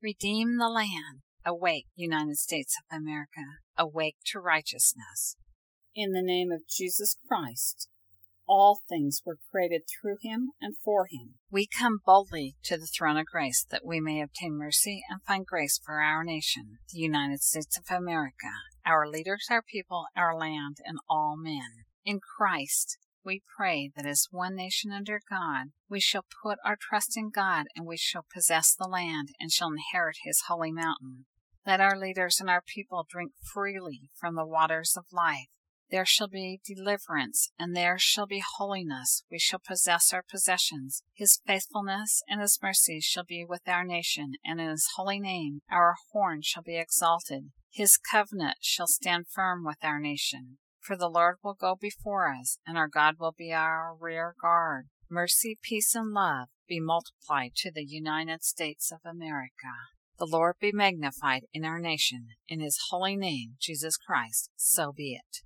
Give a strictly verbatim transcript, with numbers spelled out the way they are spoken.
Redeem the land. Awake, United States of America. Awake to righteousness. In the name of Jesus Christ, all things were created through him and for him. We come boldly to the throne of grace that we may obtain mercy and find grace for our nation, the United States of America, our leaders, our people, our land, and all men. In Christ, we pray that as one nation under God, we shall put our trust in God, and we shall possess the land and shall inherit his holy mountain. Let our leaders and our people drink freely from the waters of life. There shall be deliverance, and there shall be holiness. We shall possess our possessions. His faithfulness and his mercy shall be with our nation, and in his holy name our horn shall be exalted. His covenant shall stand firm with our nation. For the Lord will go before us, and our God will be our rear guard. Mercy, peace, and love be multiplied to the United States of America. The Lord be magnified in our nation. In his holy name, Jesus Christ, so be it.